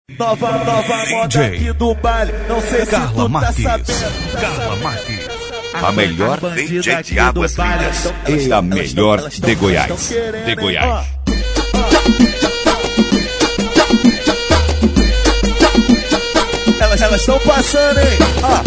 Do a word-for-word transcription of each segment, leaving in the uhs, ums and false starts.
Nova, nova moda aqui do baile, não sei se Carla tu Marques. tá sabendo. Carla Marques. A melhor D J de Águas Lindas e a melhor de Goiás. De Goiás. Elas elas estão passando, hein? Ah,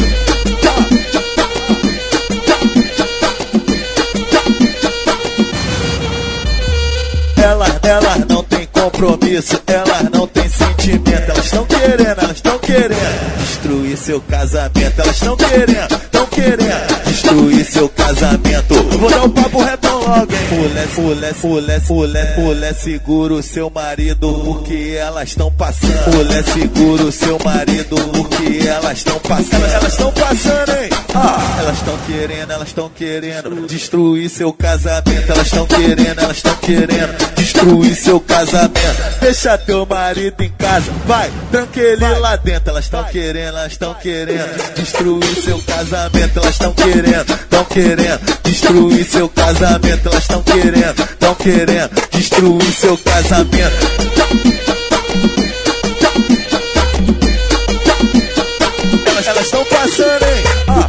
Elas, elas não tem compromisso, elas não tem sentimento. Elas estão querendo, elas estão querendo destruir seu casamento. Elas estão querendo, estão querendo destruir seu casamento. Eu vou dar o papo retão logo, hein? Mulher, mulher, mulher, mulher, mulher, segura o seu marido porque elas estão passando. Mulher, segura o seu marido porque elas estão passando. Elas estão passando, hein? Ah, elas estão querendo, elas estão querendo destruir seu casamento. Elas estão querendo, elas estão querendo destruir seu casamento. Deixa teu marido em casa, vai, tranca ele lá dentro. Elas estão querendo, elas estão querendo destruir seu casamento. Elas estão querendo, estão querendo destruir seu casamento. Elas estão querendo, estão querendo destruir seu casamento. Elas elas estão passando, hein? Ah.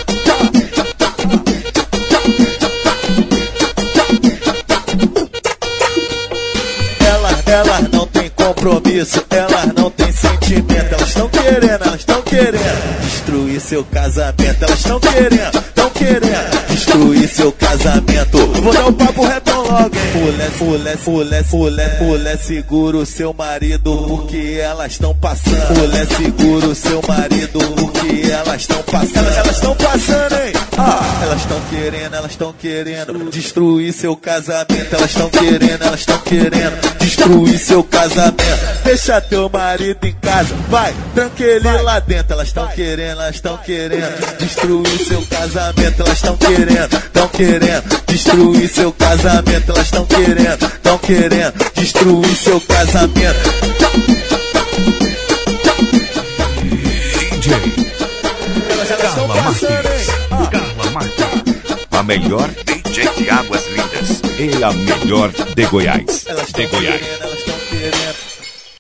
Elas não tem compromisso, elas não tem sentimento. Elas estão querendo, elas estão querendo destruir seu casamento. Elas estão querendo, estão querendo destruir seu casamento. Eu vou dar o papo retão logo, hein? Mulher, mulher, mulher, mulher, mulher, segura o seu marido porque elas estão passando. Mulher, segura o seu marido porque elas estão passando. Elas estão passando, hein? Ah, elas estão querendo, elas estão querendo destruir seu casamento. Elas estão querendo, elas estão querendo destruir seu casamento. Deixa teu marido em casa, vai, tranca ele lá dentro. Elas estão querendo, elas estão querendo destruir seu casamento. Elas estão querendo, estão querendo destruir seu casamento. Elas estão querendo, estão querendo destruir seu casamento. D J Elas elas estão Carla passando, Marques. hein? Ah. Carla Marques. A melhor D J de Águas Lindas e a melhor de Goiás. Elas De estão Goiás. querendo, elas estão querendo